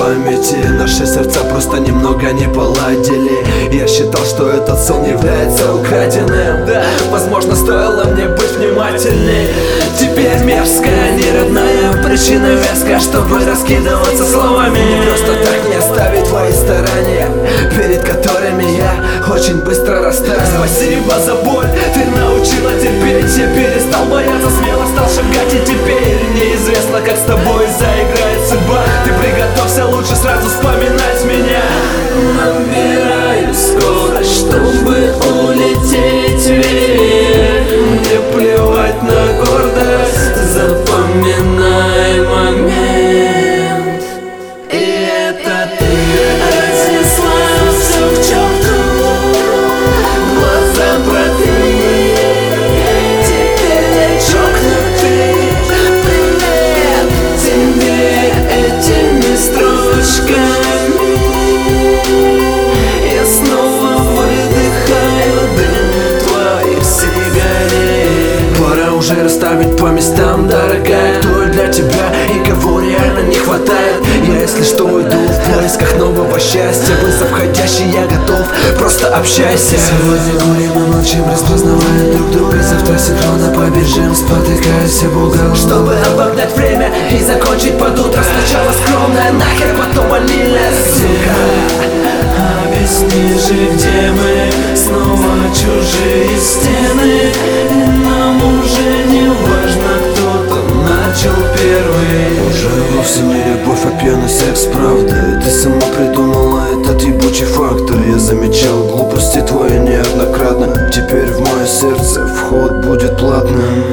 памяти наши сердца просто немного не поладили. Я считал, что этот сон является украденным. Да, возможно, стоило мне быть внимательней. Теперь мерзкая, неродная причина веская, чтобы раскидываться словами. Не просто так не оставить твои старания, перед которыми я очень быстро растаю. Спасибо за боль, ты научила терпеть. Я перестал бояться, смело стал шагать. И теперь неизвестно, как с тобой заиграет судьба. Ты приготовься лучше сразу вспоминать меня. Набираю скорость, чтобы улететь вверх. Мне плевать на гордость, Запоминай момент. и это ты. Разнесла все в черту, Глаза протри, теперь я чокнутый. привет Тебе этими строчками я снова выдыхаю дым твоих сигарет. Пора уже расставить по местам, дорогая, кто для тебя и кого реально не хватает. Я, если что, иду в поисках нового счастья. Быстро входящий, я готов, просто общайся. Сегодня курим и молчим, распознавая друг друга. Завтра синхронно побежим, спотыкаясь об угол, чтобы обогнать время и закончить под утро. Сначала скромная, нахер, потом ванильная, сука. объясни же, где мы. Снова чужие стены, и нам уже не важно, кто там начал первый. Уже вовсе не любовь, а пьяный секс, правда. Ты сама придумала этот ебучий фактор. Я замечал глупости твои неоднократно. Теперь в мое сердце вход будет платным.